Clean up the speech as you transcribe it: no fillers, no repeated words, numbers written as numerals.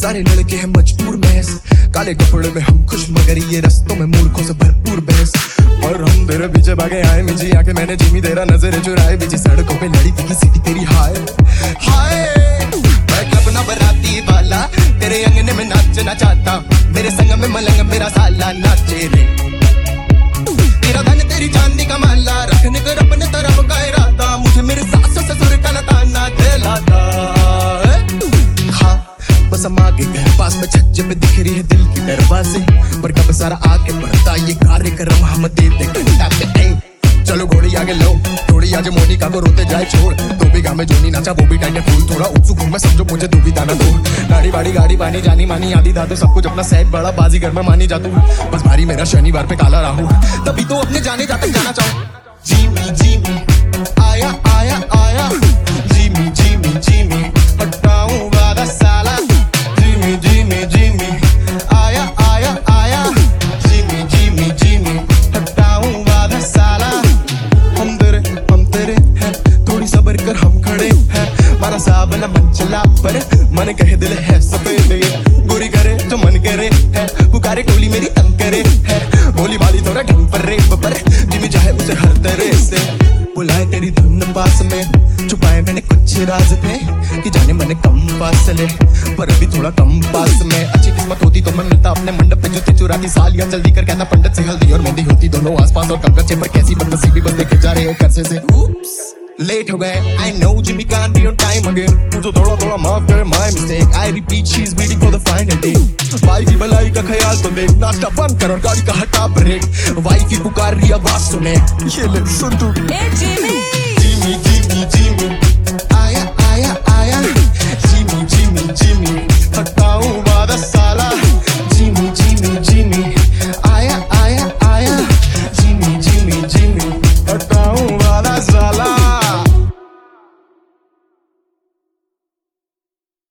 सारे लड़के हैं मजबूर महस, काले कपड़े में हम खुश मगर ये रस्तों में मूर्खों से भरपूर बहस। और हम तेरे पीछे भागे आए मिजी आके मैंने जिमी तेरा नजर चुराए बीची सड़कों पे लड़ी थी सिटी तेरी हाय हाय। मैं क्लब ना बराती वाला तेरे अंगने में नाचना चाहता, मेरे संग में मलंग मेरा साला नाचे रे। तेरा धन तेरी चांदी का माला रखने को अपने तरफ का इरादा, मुझे मेरे सास ससुर का ताना दिलाता। हाँ बस हम आगे गए पास में छज्जे पे दिख रही है दिल की दरवाजे, पर कब सारा आगे बढ़ता ये कार्यक्रम हम देते घंटा पे। चलो घोड़ी आगे लो थोड़ी आज मोनिका को रोते जाए छोड़, तो भी गाँव में जोनी नाचा वो भी टाइम फूल थोड़ा उत्सुक हूँ मैं समझो मुझे दुविधा ना दो। गाड़ी बाड़ी गाड़ी पानी जानी मानी आदि दादो सब कुछ अपना सेट बड़ा बाजीगर में मानी जातू, बस भारी मेरा शनिवार पे काला राहु, तभी तो अपने जाने जाते जाना चाहूँ। जीमी जीमी आया आया आया, जीमी जीमी जीमी हटाऊं वादा साला, जीमी जीमी जीमी आया आया आया, जीमी जीमी जीमी हटाऊं वादा साला। हम तेरे हैं थोड़ी सबर कर हम खड़े हैं, मारा साबला मन चला पर मन कहे दिल है सफेद, गोरी करे जो मन करे है, पुकारे टोली मेरी तंग करे है, बोली बाली थोड़ा ढंग पर रे पर जिमी चाहे उसे हर तरह से बुलाए तेरी धुन पास में, छुपाए मैंने कुछ राज थे कि जाने मैंने कम फासले पर अभी थोड़ा कम पास में। अच्छी किस्मत होती तो मैं मिलता अपने मंडप पे जूते चुराती सालियां जल्दी कर कहता पंडित से हल्दी और मेहंदी होती दोनों आसपास और कम कच्चे पर कैसी बदनसीबी बस देखे जा रहे हैं कर्से से। लेट हो गए I know Jimmy can't be on time again, मुझे थोड़ा थोड़ा माफ करे my mistake, I repeat she's waiting for the final day। वाई की भलाई का ख्याल तो देख, नाश्ता बंद कर और गाड़ी का हटा ब्रेक, वाई की पुकार रही आवाज सुने, ये ले सुन तू।